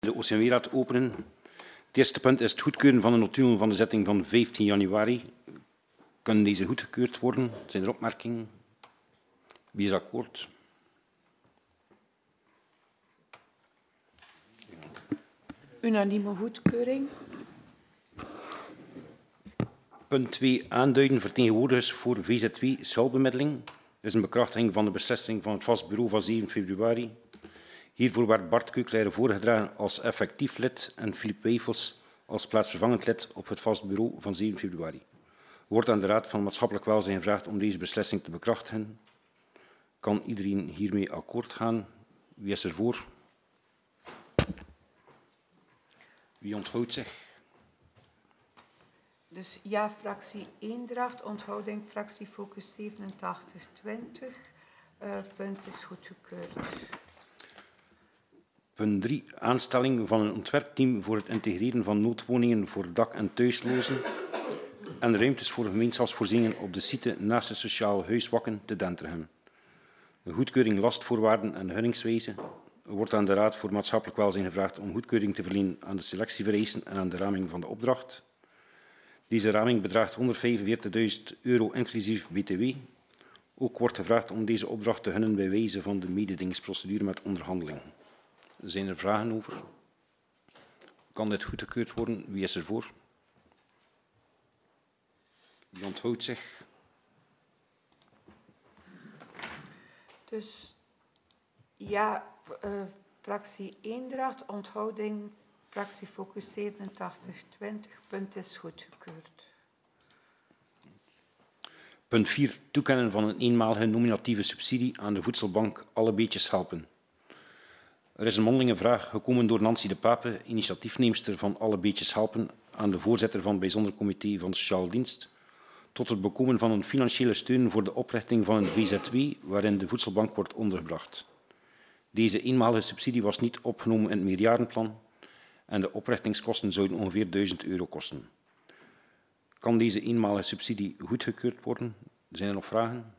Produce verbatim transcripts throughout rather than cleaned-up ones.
De O C M W-raad openen. Het eerste punt is het goedkeuren van de notulen van de zitting van vijftien januari. Kunnen deze goedgekeurd worden? Zijn er opmerkingen? Wie is akkoord? Unanieme goedkeuring. Punt twee. Aanduiden vertegenwoordigers voor V Z W schuldbemiddeling. Dat is een bekrachtiging van de beslissing van het vast bureau van zeven februari. Hiervoor werd Bart Keukelaere voorgedragen als effectief lid en Philippe Weifels als plaatsvervangend lid op het vast bureau van zeven februari. Er wordt aan de Raad van Maatschappelijk Welzijn gevraagd om deze beslissing te bekrachtigen. Kan iedereen hiermee akkoord gaan? Wie is er voor? Wie onthoudt zich? Dus ja, fractie Eendracht, onthouding fractie Focus zevenentachtig twintig. Uh, punt is goedgekeurd. Punt drie. Aanstelling van een ontwerpteam voor het integreren van noodwoningen voor dak- en thuislozen en ruimtes voor gemeenschapsvoorzieningen op de site naast het sociaal huis Wakken te Denterhem. De goedkeuring lastvoorwaarden en gunningswijze. Er wordt aan de Raad voor Maatschappelijk Welzijn gevraagd om goedkeuring te verlenen aan de selectievereisten en aan de raming van de opdracht. Deze raming bedraagt honderdvijfenveertigduizend euro inclusief B T W. Ook wordt gevraagd om deze opdracht te gunnen bij wijze van de mededingingsprocedure met onderhandeling. Zijn er vragen over? Kan dit goedgekeurd worden? Wie is er voor? Wie onthoudt zich? Dus ja, uh, fractie Eendracht, onthouding fractie Focus zevenentachtig twintig. Punt is goedgekeurd. Punt vier. Toekennen van een eenmalige nominatieve subsidie aan de voedselbank Alle Beetjes Helpen. Er is een mondelinge vraag gekomen door Nancy de Pape, initiatiefneemster van Alle Beetjes Helpen, aan de voorzitter van het Bijzonder Comité van Sociale Dienst, tot het bekomen van een financiële steun voor de oprichting van een V Z W waarin de voedselbank wordt ondergebracht. Deze eenmalige subsidie was niet opgenomen in het meerjarenplan en de oprichtingskosten zouden ongeveer duizend euro kosten. Kan deze eenmalige subsidie goedgekeurd worden? Zijn er nog vragen?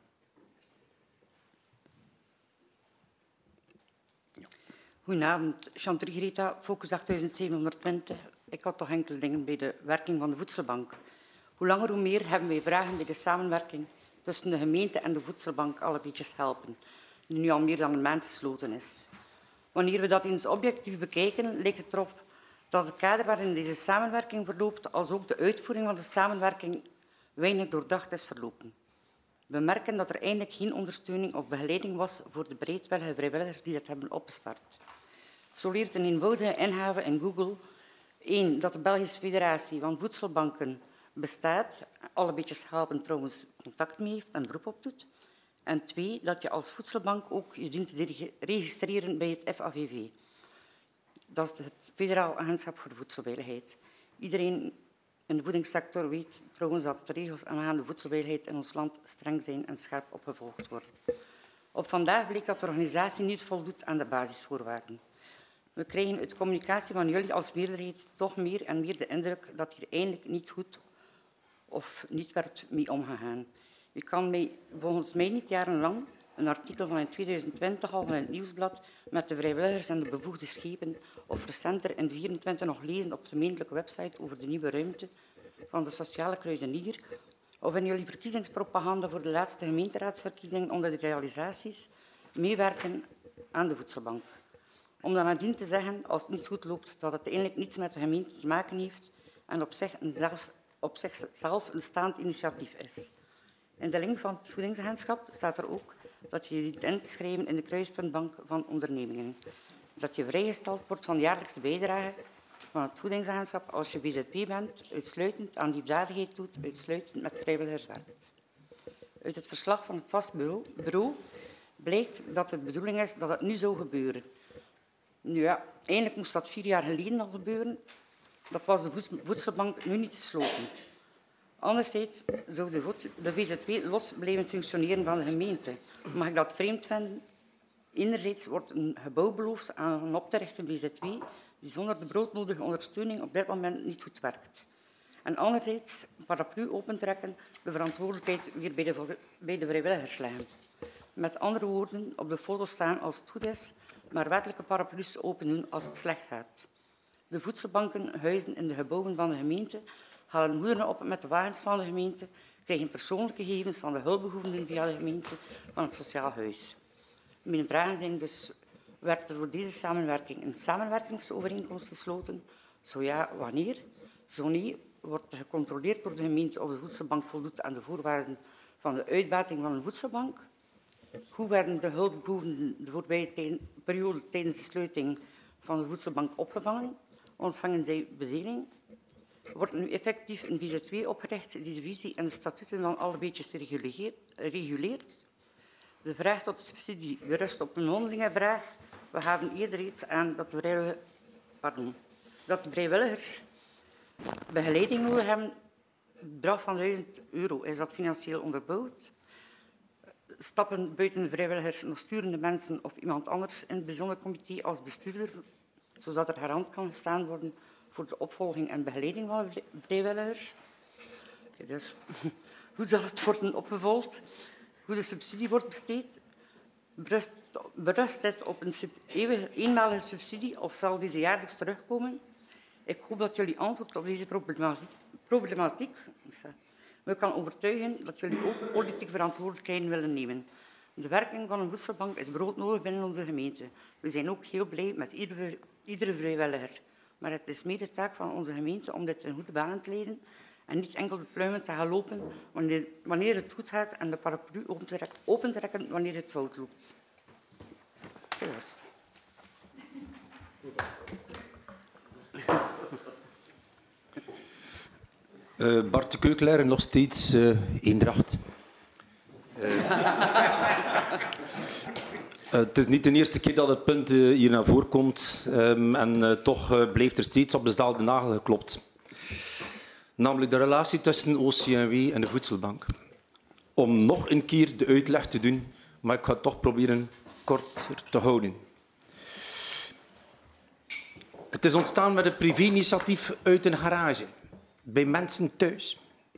Goedenavond, Chantal Greta, Focus achtduizend zevenhonderdtwintig. Ik had toch enkele dingen bij de werking van de voedselbank. Hoe langer hoe meer hebben wij vragen bij de samenwerking tussen de gemeente en de voedselbank Alle Beetjes Helpen, die nu al meer dan een maand gesloten is. Wanneer we dat eens objectief bekijken, lijkt het erop dat het kader waarin deze samenwerking verloopt, als ook de uitvoering van de samenwerking, weinig doordacht is verlopen. We merken dat er eindelijk geen ondersteuning of begeleiding was voor de bereidwillige vrijwilligers die dat hebben opgestart. Zo leert een eenvoudige ingave in Google één dat de Belgische Federatie van Voedselbanken bestaat, Alle Beetjes Helpen trouwens contact mee heeft en beroep op doet. En twee, dat je als voedselbank ook je dient te registreren bij het F A V V. Dat is het Federaal Agentschap voor Voedselveiligheid. Iedereen in de voedingssector weet trouwens dat de regels aangaande voedselveiligheid in ons land streng zijn en scherp opgevolgd worden. Op vandaag bleek dat de organisatie niet voldoet aan de basisvoorwaarden. We krijgen uit de communicatie van jullie als meerderheid toch meer en meer de indruk dat hier eindelijk niet goed of niet werd mee omgegaan. U kan mij volgens mij niet jarenlang een artikel van in tweeduizend twintig al van het Nieuwsblad met de vrijwilligers en de bevoegde schepen of recenter in vierentwintig nog lezen op de gemeentelijke website over de nieuwe ruimte van de sociale kruidenier of in jullie verkiezingspropaganda voor de laatste gemeenteraadsverkiezingen onder de realisaties meewerken aan de voedselbank. Om dan nadien te zeggen, als het niet goed loopt, dat het eigenlijk niets met de gemeente te maken heeft en op, zich een zelfs, op zichzelf een staand initiatief is. In de link van het voedingsagentschap staat er ook dat je je dient in te schrijven in de kruispuntbank van ondernemingen. Dat je vrijgesteld wordt van de jaarlijkse bijdrage van het voedingsagentschap als je V Z W bent, uitsluitend aan liefdadigheid doet, uitsluitend met vrijwilligers werkt. Uit het verslag van het vast bureau, bureau blijkt dat het de bedoeling is dat het nu zou gebeuren. Nu ja, eigenlijk moest dat vier jaar geleden al gebeuren. Dat was de voedselbank nu niet gesloten. Anderzijds zou de V Z W los blijven functioneren van de gemeente. Mag ik dat vreemd vinden? Enerzijds wordt een gebouw beloofd aan een op te richten V Z W die zonder de broodnodige ondersteuning op dit moment niet goed werkt. En anderzijds een paraplu opentrekken, de verantwoordelijkheid weer bij de, bij de vrijwilligers leggen. Met andere woorden, op de foto staan als het goed is, maar wettelijke paraplu's open doen als het slecht gaat. De voedselbanken huizen in de gebouwen van de gemeente, halen goederen op met de wagens van de gemeente, krijgen persoonlijke gegevens van de hulpbehoevenden via de gemeente van het sociaal huis. Mijn vragen zijn dus, werd er voor deze samenwerking een samenwerkingsovereenkomst gesloten? Zo ja, wanneer? Zo nee, wordt er gecontroleerd door de gemeente of de voedselbank voldoet aan de voorwaarden van de uitbating van een voedselbank? Hoe werden de hulpbehoevenden de voorbije periode tijdens de sluiting van de voedselbank opgevangen? Ontvangen zij bedeling? Wordt er nu effectief een V Z W opgericht die de visie en de statuten van alle beetjes reguleert? De vraag tot de subsidie berust op een mondelinge vraag. We gaven eerder reeds aan dat de, vrijwilligers, pardon, dat de vrijwilligers begeleiding nodig hebben. Het bedrag van duizend euro, is dat financieel onderbouwd? Stappen buiten de vrijwilligers nog sturende mensen of iemand anders in het bijzonder comité als bestuurder, zodat er garant kan gestaan worden voor de opvolging en begeleiding van de vrijwilligers? Dus, hoe zal het worden opgevolgd? Hoe de subsidie wordt besteed? Berust, berust het op een sub, eeuwige, eenmalige subsidie of zal deze jaarlijks terugkomen? Ik hoop dat jullie antwoord op deze problematiek, problematiek me kan overtuigen dat jullie ook politieke verantwoordelijkheden willen nemen. De werking van een voedselbank is broodnodig binnen onze gemeente. We zijn ook heel blij met iedere, iedere vrijwilliger. Maar het is mede taak van onze gemeente om dit in goede banen te leiden en niet enkel de pluimen te gaan lopen wanneer, wanneer het goed gaat en de paraplu opentrekken wanneer het fout loopt. Juist. Uh, Bart de Keukelaar, nog steeds uh, Eendracht. Uh, Uh, het is niet de eerste keer dat het punt uh, hier naar voren komt um, en uh, toch uh, blijft er steeds op dezelfde nagel geklopt. Namelijk de relatie tussen O C M W en de voedselbank. Om nog een keer de uitleg te doen, maar ik ga het toch proberen korter te houden. Het is ontstaan met een privé-initiatief uit een garage, bij mensen thuis.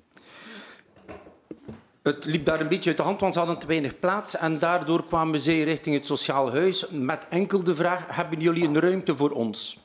Het liep daar een beetje uit de hand, want ze hadden te weinig plaats en daardoor kwamen zij richting het sociaal huis met enkel de vraag: hebben jullie een ruimte voor ons?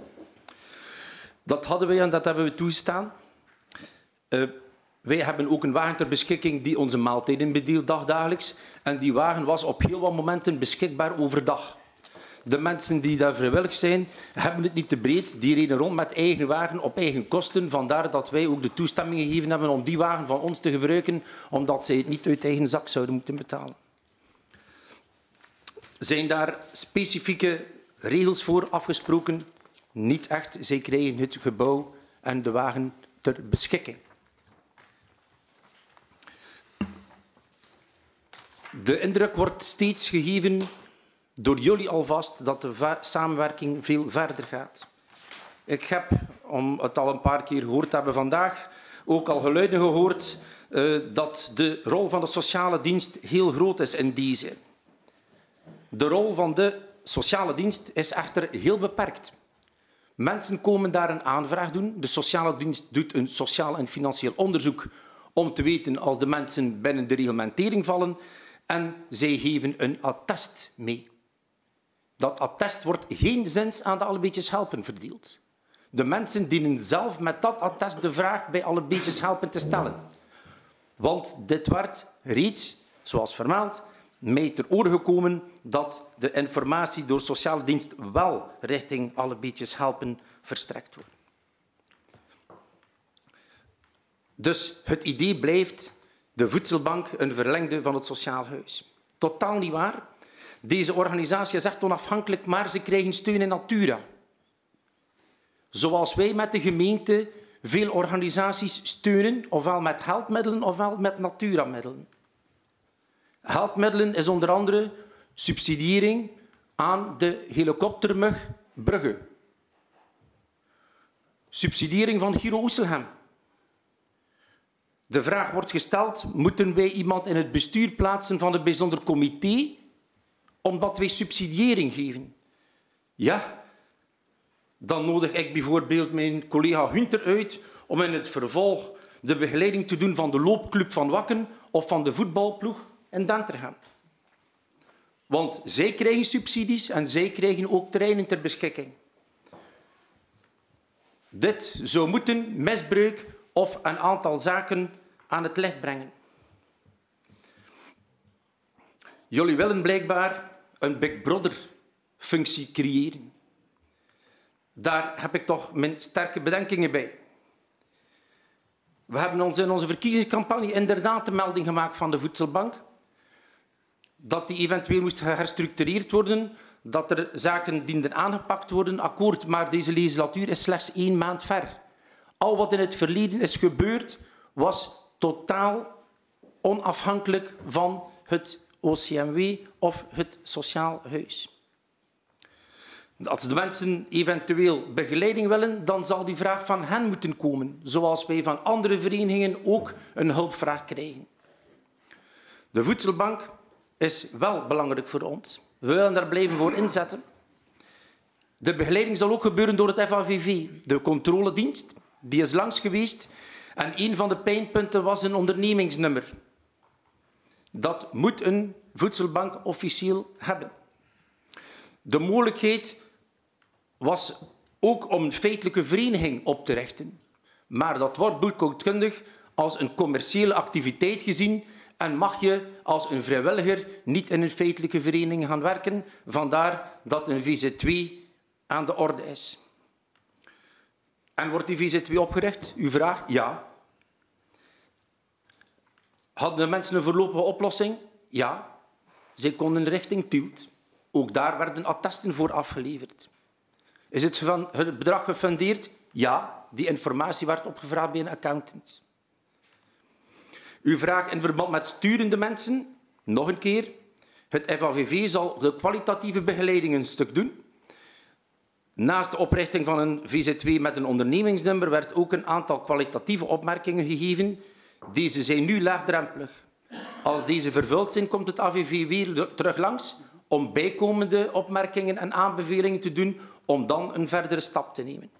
Dat hadden wij en dat hebben we toegestaan. Uh, wij hebben ook een wagen ter beschikking die onze maaltijden bedeelt dagdagelijks en die wagen was op heel wat momenten beschikbaar overdag. De mensen die daar vrijwillig zijn, hebben het niet te breed. Die reden rond met eigen wagen op eigen kosten. Vandaar dat wij ook de toestemming gegeven hebben om die wagen van ons te gebruiken, omdat zij het niet uit eigen zak zouden moeten betalen. Zijn daar specifieke regels voor afgesproken? Niet echt. Zij krijgen het gebouw en de wagen ter beschikking. De indruk wordt steeds gegeven door jullie alvast dat de samenwerking veel verder gaat. Ik heb, om het al een paar keer gehoord te hebben vandaag, ook al geluiden gehoord uh, dat de rol van de sociale dienst heel groot is in deze. De rol van de sociale dienst is echter heel beperkt. Mensen komen daar een aanvraag doen. De sociale dienst doet een sociaal en financieel onderzoek om te weten als de mensen binnen de reglementering vallen en zij geven een attest mee. Dat attest wordt geenszins aan de Alle Beetjes Helpen verdeeld. De mensen dienen zelf met dat attest de vraag bij Alle Beetjes Helpen te stellen. Want dit werd reeds, zoals vermeld, mij ter oren gekomen dat de informatie door sociale dienst wel richting Alle Beetjes Helpen verstrekt wordt. Dus het idee blijft de voedselbank een verlengde van het sociaal huis. Totaal niet waar. Deze organisatie is echt onafhankelijk, maar ze krijgen steun in natura. Zoals wij met de gemeente veel organisaties steunen, ofwel met helpmiddelen ofwel met naturamiddelen. Helpmiddelen is onder andere subsidiëring aan de helikoptermug Brugge. Subsidiëring van Giro Oeselhem. De vraag wordt gesteld, moeten wij iemand in het bestuur plaatsen van het bijzonder comité omdat wij subsidiëring geven? Ja, dan nodig ik bijvoorbeeld mijn collega Hunter uit om in het vervolg de begeleiding te doen van de loopclub van Wakken of van de voetbalploeg in Dentergem. Want zij krijgen subsidies en zij krijgen ook terreinen ter beschikking. dit zou moeten, misbruik of een aantal zaken aan het licht brengen. Jullie willen blijkbaar een Big Brother-functie creëren. Daar heb ik toch mijn sterke bedenkingen bij. We hebben ons in onze verkiezingscampagne inderdaad de melding gemaakt van de Voedselbank dat die eventueel moest geherstructureerd worden, dat er zaken dienden aangepakt worden, akkoord, maar deze legislatuur is slechts één maand ver. Al wat in het verleden is gebeurd, was totaal onafhankelijk van het O C M W of het Sociaal Huis. Als de mensen eventueel begeleiding willen, dan zal die vraag van hen moeten komen, zoals wij van andere verenigingen ook een hulpvraag krijgen. De Voedselbank is wel belangrijk voor ons. We willen daar blijven voor inzetten. De begeleiding zal ook gebeuren door het F A V V, de controledienst. Die is langs geweest en een van de pijnpunten was een ondernemingsnummer. Dat moet een voedselbank officieel hebben. De mogelijkheid was ook om een feitelijke vereniging op te richten. Maar dat wordt boekhoudkundig als een commerciële activiteit gezien en mag je als een vrijwilliger niet in een feitelijke vereniging gaan werken. Vandaar dat een V Z twee aan de orde is. En wordt die V Z twee opgericht? Uw vraag? Ja. Hadden de mensen een voorlopige oplossing? Ja. Zij konden richting Tielt. Ook daar werden attesten voor afgeleverd. Is het, het bedrag gefundeerd? Ja. Die informatie werd opgevraagd bij een accountant. Uw vraag in verband met sturende mensen? Nog een keer. Het F A V V zal de kwalitatieve begeleiding een stuk doen. Naast de oprichting van een V Z twee met een ondernemingsnummer werd ook een aantal kwalitatieve opmerkingen gegeven. Deze zijn nu laagdrempelig. Als deze vervuld zijn, komt het A V V weer terug langs om bijkomende opmerkingen en aanbevelingen te doen om dan een verdere stap te nemen.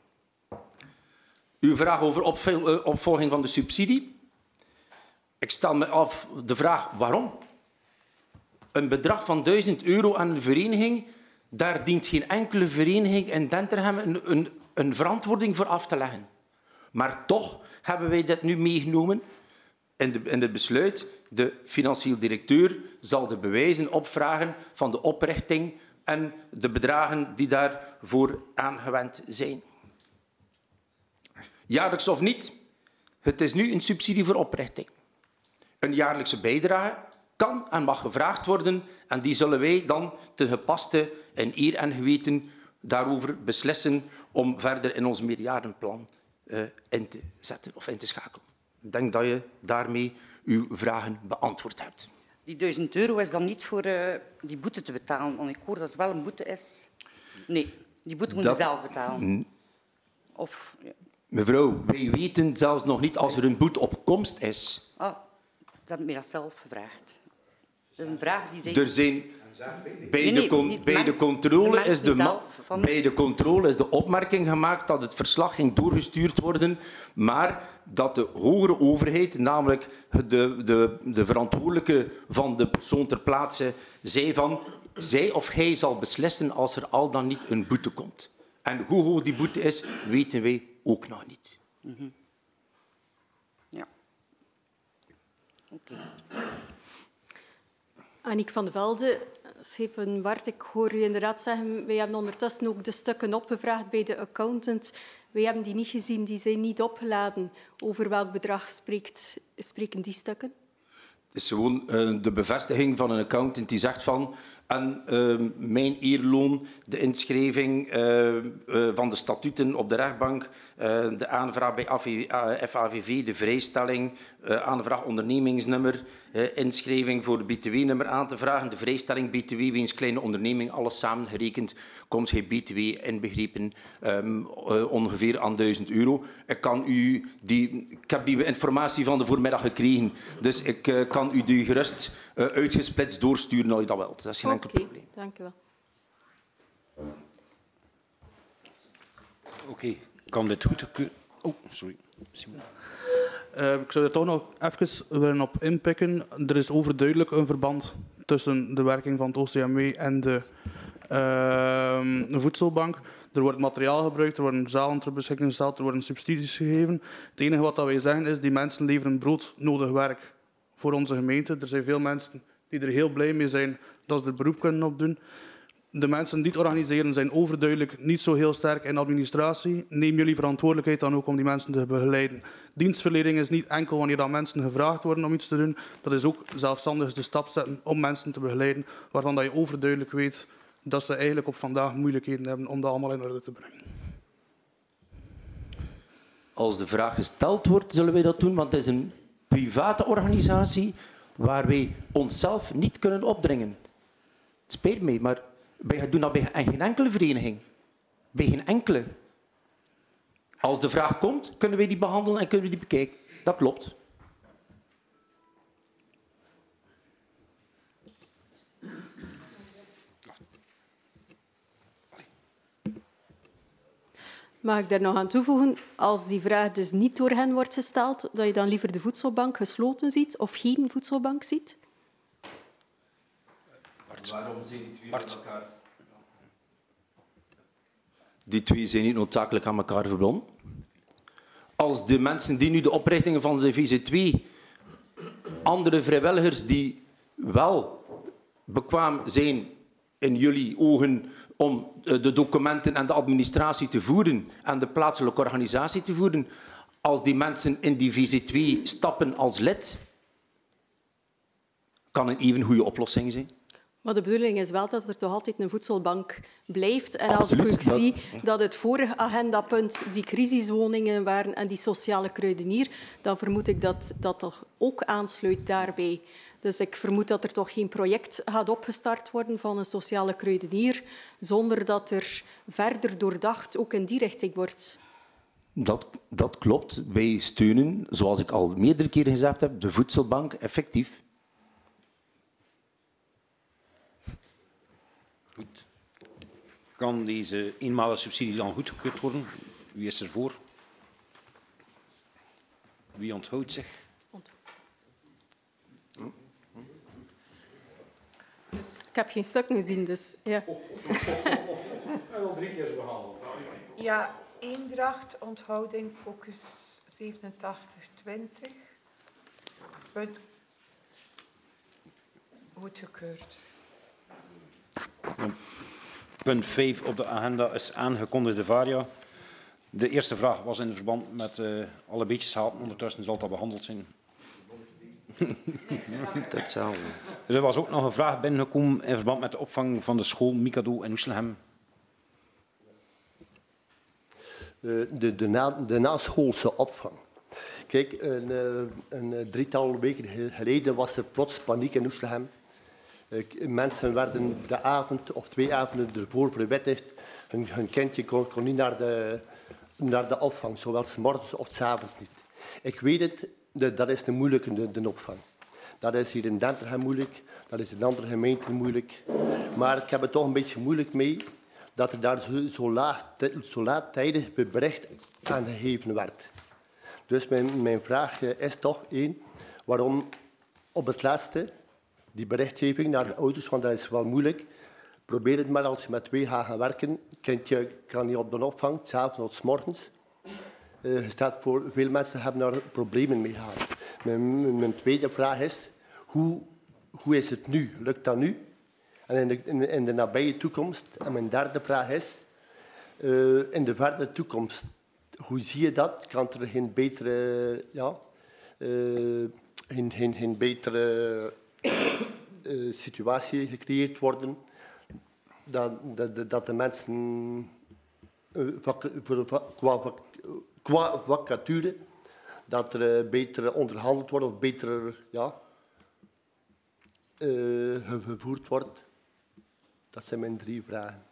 Uw vraag over opvolging van de subsidie. Ik stel me af de vraag waarom. Een bedrag van duizend euro aan een vereniging, daar dient geen enkele vereniging in Denterhem een, een, een verantwoording voor af te leggen. Maar toch hebben wij dit nu meegenomen in, de, in het besluit. De financieel directeur zal de bewijzen opvragen van de oprichting en de bedragen die daarvoor aangewend zijn. Jaarlijks of niet, het is nu een subsidie voor oprichting. Een jaarlijkse bijdrage kan en mag gevraagd worden en die zullen wij dan ten gepaste in eer en geweten daarover beslissen om verder in ons meerjarenplan uh, in te zetten of in te schakelen. Ik denk dat je daarmee uw vragen beantwoord hebt. Die duizend euro is dan niet voor uh, die boete te betalen, want ik hoor dat het wel een boete is. Nee, die boete moet je zelf betalen. Of, ja. Mevrouw, wij weten zelfs nog niet als er een boete op komst is. Ah, dat heb ik dat zelf gevraagd. Dat is een vraag die zegt... Er zijn... Bij, nee, de, nee, con bij, de controle de is de van... bij de controle is de opmerking gemaakt dat het verslag ging doorgestuurd worden, maar dat de hogere overheid, namelijk de, de, de verantwoordelijke van de persoon ter plaatse, zei van zij of hij zal beslissen als er al dan niet een boete komt. En hoe hoog die boete is, weten wij ook nog niet. Mm-hmm. Ja. Oké. Okay. Aniek van de Velde, Schepen Bart, ik hoor u inderdaad zeggen, wij hebben ondertussen ook de stukken opgevraagd bij de accountant. Wij hebben die niet gezien, die zijn niet opgeladen. Over welk bedrag spreekt, spreken die stukken? Het is gewoon uh, de bevestiging van een accountant die zegt van en uh, mijn eerloon, de inschrijving uh, uh, van de statuten op de rechtbank, uh, de aanvraag bij F A V V, de vrijstelling, uh, aanvraag ondernemingsnummer, uh, inschrijving voor de B T W-nummer aan te vragen, de vrijstelling B T W weens kleine onderneming, alles samengerekend, komt hij B T W inbegrepen um, uh, ongeveer aan duizend euro. Ik, kan u die, ik heb die informatie van de voormiddag gekregen, dus ik uh, kan u die gerust uh, uitgesplitst doorsturen als je dat wilt. Dat is geen enkel okay, probleem. Dank u wel. Oké, okay. Kan dit goed? Oh, sorry. Uh, ik zou er toch nog even willen op inpikken. Er is overduidelijk een verband tussen de werking van het O C M W en de uh, voedselbank. Er wordt materiaal gebruikt, er worden zalen ter beschikking gesteld, er worden subsidies gegeven. Het enige wat wij zeggen is, die mensen leveren broodnodig werk voor onze gemeente. Er zijn veel mensen die er heel blij mee zijn dat ze er beroep kunnen op doen. De mensen die het organiseren zijn overduidelijk niet zo heel sterk in administratie. Neem jullie verantwoordelijkheid dan ook om die mensen te begeleiden. Dienstverlening is niet enkel wanneer dan mensen gevraagd worden om iets te doen. Dat is ook zelfstandig de stap zetten om mensen te begeleiden, waarvan dat je overduidelijk weet dat ze eigenlijk op vandaag moeilijkheden hebben om dat allemaal in orde te brengen. Als de vraag gesteld wordt, zullen wij dat doen, want het is een private organisatie waar wij onszelf niet kunnen opdringen. Het spijt mij, maar wij doen dat bij geen enkele vereniging. Bij geen enkele. Als de vraag komt, kunnen wij die behandelen en kunnen we die bekijken. Dat klopt. Mag ik daar nog aan toevoegen, als die vraag dus niet door hen wordt gesteld, dat je dan liever de voedselbank gesloten ziet of geen voedselbank ziet? Waarom zijn die twee met elkaar? Die twee zijn niet noodzakelijk aan elkaar verbonden. Als de mensen die nu de oprichtingen van de V Z twee, andere vrijwilligers die wel bekwaam zijn in jullie ogen om de documenten en de administratie te voeren en de plaatselijke organisatie te voeren, als die mensen in die V Z twee stappen als lid, kan een even goede oplossing zijn. Maar de bedoeling is wel dat er toch altijd een voedselbank blijft. En als Absoluut, ik ook dat... zie dat het vorige agendapunt die crisiswoningen waren en die sociale kruidenier, dan vermoed ik dat dat toch ook aansluit daarbij. Dus ik vermoed dat er toch geen project gaat opgestart worden van een sociale kruidenier, zonder dat er verder doordacht ook in die richting wordt. Dat, dat klopt. Wij steunen, zoals ik al meerdere keren gezegd heb, de voedselbank effectief. Goed. Kan deze eenmalige subsidie dan goedgekeurd worden? Wie is er voor? Wie onthoudt zich? Ik heb geen stukken gezien, dus ja. Ja, eendracht, onthouding, focus zevenentachtig twintig. Punt goedgekeurd. Punt vijf op de agenda is aangekondigde varia. De eerste vraag was in verband met uh, alle beetjes gehaald. Ondertussen zal dat behandeld zijn. Hetzelfde. Er was ook nog een vraag binnengekomen in verband met de opvang van de school Mikado in Oestelhem. De, de, de, na, de naschoolse opvang. Kijk, een, een drietal weken geleden was er plots paniek in Oestelhem. Mensen werden de avond of twee avonden ervoor verwittigd. Hun, hun kindje kon, kon niet naar de, naar de opvang, zowel 's morgens of 's avonds niet. Ik weet het, de, dat is de moeilijke de, de opvang. Dat is hier in Denterhem moeilijk, dat is in andere gemeenten moeilijk. Maar ik heb het toch een beetje moeilijk mee dat er daar zo, zo, laag, zo laattijdig bericht aan gegeven werd. Dus mijn, mijn vraag is toch één, waarom op het laatste die berichtgeving naar de ouders, want dat is wel moeilijk. Probeer het maar als je met twee gaat gaan werken. Kindje kan niet op de opvang, 's avonds of 's morgens. Uh, staat voor, veel mensen hebben daar problemen mee gehad. Mijn, mijn tweede vraag is, hoe, hoe is het nu? Lukt dat nu? En in de, in, in de nabije toekomst. En mijn derde vraag is, uh, in de verdere toekomst, hoe zie je dat? Kan er geen betere, ja, uh, geen, geen, geen betere uh, situatie gecreëerd worden? Dat, dat, dat de mensen uh, vak, voor, qua, qua vacature, dat er uh, beter onderhandeld wordt of beter ja, uh, gevoerd wordt. Dat zijn mijn drie vragen.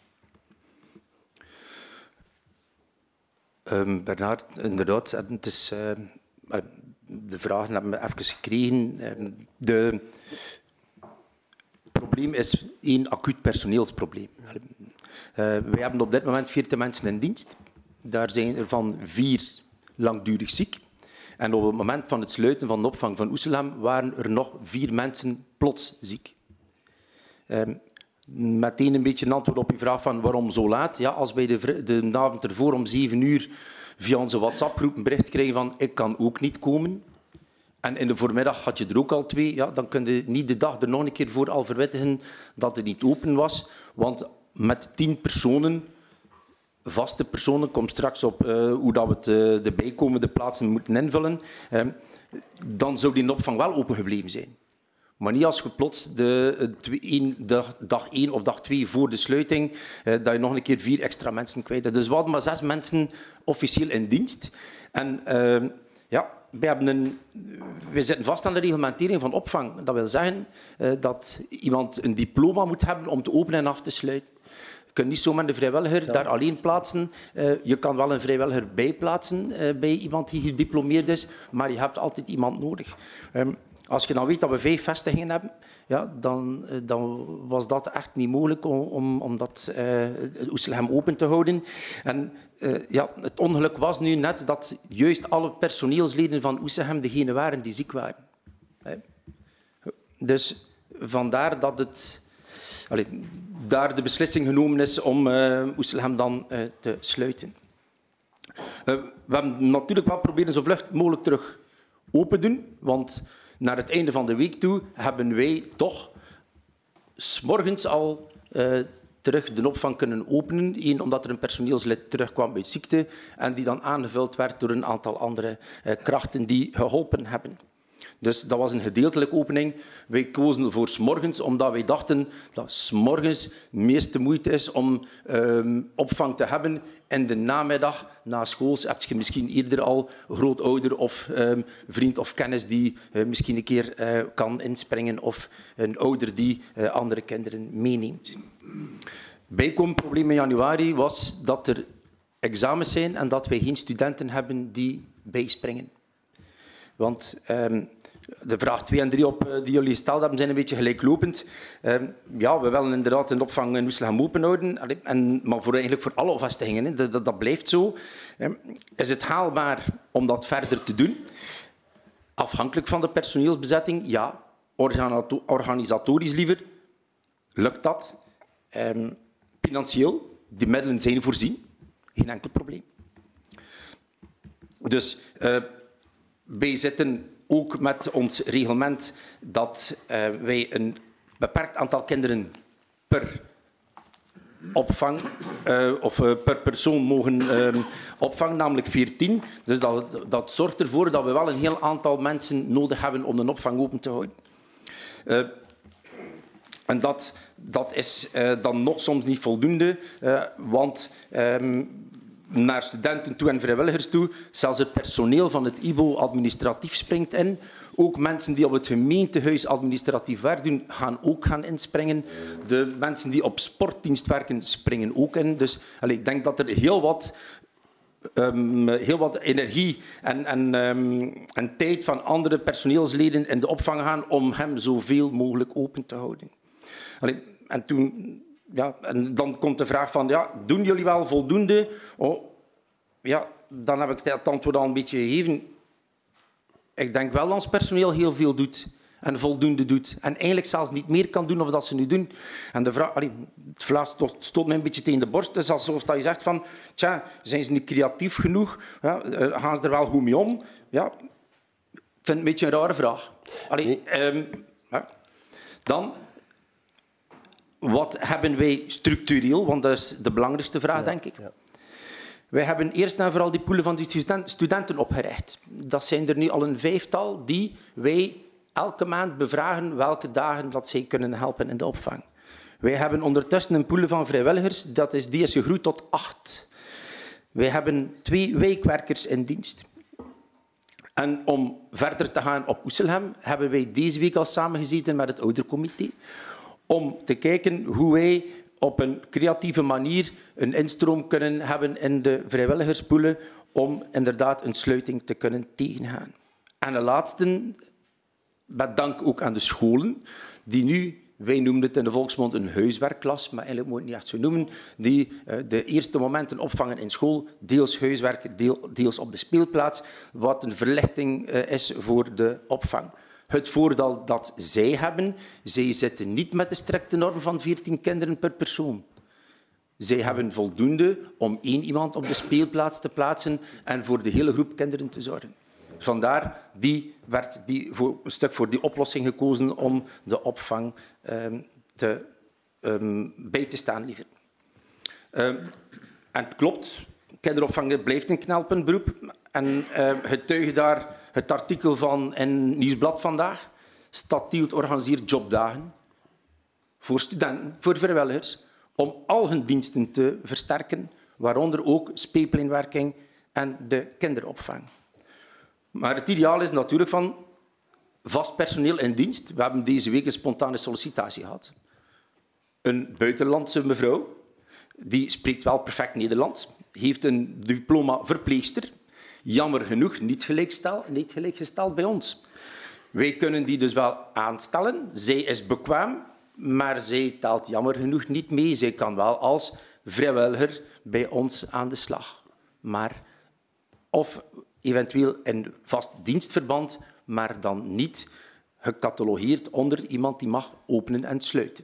Um, Bernard, inderdaad, het is, uh, de vragen hebben we even gekregen. De, het probleem is één acuut personeelsprobleem. Uh, wij hebben op dit moment veertien mensen in dienst. Daar zijn er van vier langdurig ziek. En op het moment van het sluiten van de opvang van Oestelhem waren er nog vier mensen plots ziek. Um, meteen een beetje een antwoord op je vraag van waarom zo laat. Ja, als wij de, de avond ervoor om zeven uur via onze WhatsApp-groep een bericht krijgen van ik kan ook niet komen. En in de voormiddag had je er ook al twee. Ja, dan kun je niet de dag er nog een keer voor al verwittigen dat het niet open was. Want met tien personen, vaste personen, kom straks op uh, hoe dat we het, uh, de bijkomende plaatsen moeten invullen, uh, dan zou die opvang wel open gebleven zijn. Maar niet als je plots de, de, de dag één of dag twee voor de sluiting uh, dat je nog een keer vier extra mensen kwijt hebt. Dus we hadden maar zes mensen officieel in dienst. En uh, ja, wij, hebben een, wij zitten vast aan de reglementering van opvang. Dat wil zeggen uh, dat iemand een diploma moet hebben om te openen en af te sluiten. Je kunt niet zomaar de vrijwilliger ja. daar alleen plaatsen. Uh, je kan wel een vrijwilliger bijplaatsen uh, bij iemand die gediplomeerd is, maar je hebt altijd iemand nodig. Um, Als je dan weet dat we vijf vestigingen hebben, ja, dan, dan was dat echt niet mogelijk om, om, om dat uh, Oeselhem open te houden. En uh, ja, het ongeluk was nu net dat juist alle personeelsleden van Oeselhem degene waren die ziek waren. Dus vandaar dat het, allez, daar de beslissing genomen is om uh, Oeselhem dan uh, te sluiten. Uh, we hebben natuurlijk wel proberen zo vlug mogelijk terug open te doen, want naar het einde van de week toe hebben wij toch 's morgens al uh, terug de opvang kunnen openen. Eén, omdat er een personeelslid terugkwam uit ziekte en die dan aangevuld werd door een aantal andere uh, krachten die geholpen hebben. Dus dat was een gedeeltelijke opening. Wij kozen voor 's morgens, omdat wij dachten dat 's morgens de meeste moeite is om um, opvang te hebben. In de namiddag, na school, heb je misschien eerder al grootouder of um, vriend of kennis die uh, misschien een keer uh, kan inspringen of een ouder die uh, andere kinderen meeneemt. Bijkomend probleem in januari was dat er examens zijn en dat wij geen studenten hebben die bijspringen. Want um, de vraag twee en drie op, uh, die jullie gesteld hebben zijn een beetje gelijklopend. Uh, ja, we willen inderdaad een opvang in Oeselhem open houden, Allee, en, maar voor, eigenlijk voor alle vestigingen, hè, dat, dat, dat blijft zo. Uh, is het haalbaar om dat verder te doen? Afhankelijk van de personeelsbezetting, ja. Organato- organisatorisch liever, lukt dat. Uh, financieel, de middelen zijn voorzien, geen enkel probleem. Dus uh, wij zitten ook met ons reglement dat uh, wij een beperkt aantal kinderen per opvang uh, of uh, per persoon mogen uh, opvangen, namelijk veertien. Dus dat, dat zorgt ervoor dat we wel een heel aantal mensen nodig hebben om de opvang open te houden. Uh, en dat, dat is uh, dan nog soms niet voldoende, uh, want um, naar studenten toe en vrijwilligers toe. Zelfs het personeel van het I B O administratief springt in. Ook mensen die op het gemeentehuis administratief werk doen, gaan ook gaan inspringen. De mensen die op sportdienst werken, springen ook in. Dus allez, ik denk dat er heel wat, um, heel wat energie en, en, um, en tijd van andere personeelsleden in de opvang gaan om hem zoveel mogelijk open te houden. Allez, en toen... Ja, en dan komt de vraag van, ja, doen jullie wel voldoende? Oh, ja, dan heb ik het antwoord al een beetje gegeven. Ik denk wel dat ons personeel heel veel doet en voldoende doet. En eigenlijk zelfs niet meer kan doen of dat ze nu doen. En de vraag, allee, het vlaas stoot mij een beetje tegen de borst. Het is alsof je zegt van, tja, zijn ze niet creatief genoeg? Ja, gaan ze er wel goed mee om? Ja, ik vind het een beetje een rare vraag. Allee, nee. um, ja. Dan... Wat hebben wij structureel? Want dat is de belangrijkste vraag, ja, denk ik. Ja. Wij hebben eerst en vooral die poelen van die studenten opgericht. Dat zijn er nu al een vijftal die wij elke maand bevragen welke dagen dat zij kunnen helpen in de opvang. Wij hebben ondertussen een pool van vrijwilligers. Dat is, die is gegroeid tot acht. Wij hebben twee wijkwerkers in dienst. En om verder te gaan op Oeselhem hebben wij deze week al samengezeten met het oudercomité om te kijken hoe wij op een creatieve manier een instroom kunnen hebben in de vrijwilligerspoelen om inderdaad een sluiting te kunnen tegengaan. En de laatste, met dank ook aan de scholen, die nu, wij noemen het in de volksmond een huiswerkklas, maar eigenlijk moet je het niet echt zo noemen, die uh, de eerste momenten opvangen in school, deels huiswerk, deel, deels op de speelplaats, wat een verlichting uh, is voor de opvang. het voordeel dat zij hebben, zij zitten niet met de strikte norm van veertien kinderen per persoon. Zij hebben voldoende om één iemand op de speelplaats te plaatsen en voor de hele groep kinderen te zorgen. Vandaar die werd die voor, een stuk voor die oplossing gekozen om de opvang um, te, um, bij te staan liever. Um, en het klopt, kinderopvang blijft een knelpuntberoep. En uh, getuige daar het artikel van in Nieuwsblad vandaag. Stadtielt organiseert jobdagen voor studenten, voor vrijwilligers, om al hun diensten te versterken, waaronder ook speelpleinwerking en de kinderopvang. Maar het ideaal is natuurlijk van vast personeel in dienst. We hebben deze week een spontane sollicitatie gehad. Een buitenlandse mevrouw, die spreekt wel perfect Nederlands, heeft een diploma verpleegster. Jammer genoeg niet gelijkgesteld, niet gelijkgesteld bij ons. Wij kunnen die dus wel aanstellen. Zij is bekwaam, maar zij telt jammer genoeg niet mee. Zij kan wel als vrijwilliger bij ons aan de slag. Maar of eventueel in vast dienstverband, maar dan niet gecatalogeerd onder iemand die mag openen en sluiten.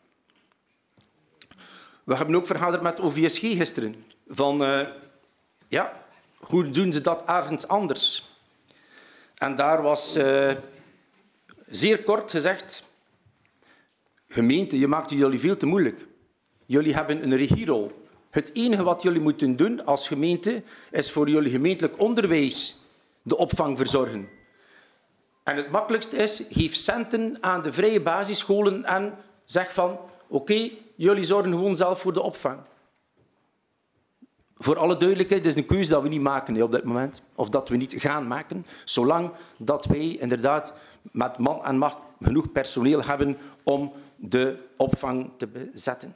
We hebben ook vergaderd met O V S G gisteren. Van, uh, ja, hoe doen ze dat ergens anders? En daar was uh, zeer kort gezegd, gemeente, je maakt jullie veel te moeilijk. Jullie hebben een regierol. Het enige wat jullie moeten doen als gemeente is voor jullie gemeentelijk onderwijs de opvang verzorgen. En het makkelijkste is, geef centen aan de vrije basisscholen en zeg van, oké, okay, jullie zorgen gewoon zelf voor de opvang. Voor alle duidelijkheid, het is een keuze dat we niet maken op dit moment, of dat we niet gaan maken, zolang dat wij inderdaad met man en macht genoeg personeel hebben om de opvang te bezetten.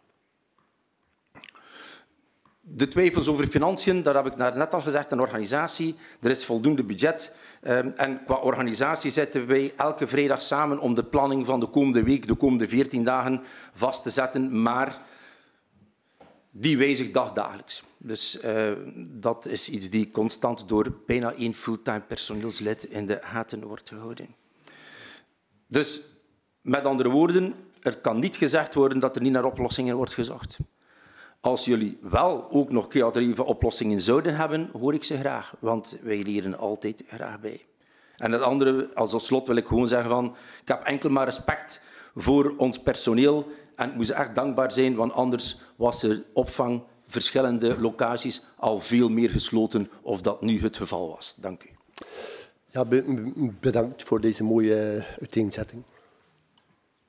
De twijfels over financiën, dat heb ik net al gezegd, een organisatie. Er is voldoende budget. En qua organisatie zitten wij elke vrijdag samen om de planning van de komende week, de komende veertien dagen vast te zetten. Maar die wijzigt dagdagelijks. Dus uh, dat is iets die constant door bijna één fulltime personeelslid in de gaten wordt gehouden. Dus met andere woorden, er kan niet gezegd worden dat er niet naar oplossingen wordt gezocht. Als jullie wel ook nog creatieve oplossingen zouden hebben, hoor ik ze graag, want wij leren altijd graag bij. En het andere, als slot wil ik gewoon zeggen van, ik heb enkel maar respect voor ons personeel en ik moet echt dankbaar zijn, want anders was er opvang, verschillende locaties, al veel meer gesloten, of dat nu het geval was. Dank u. Ja, bedankt voor deze mooie uiteenzetting.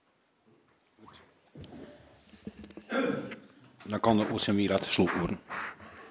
Dan kan de O C M W-raad gesloten worden.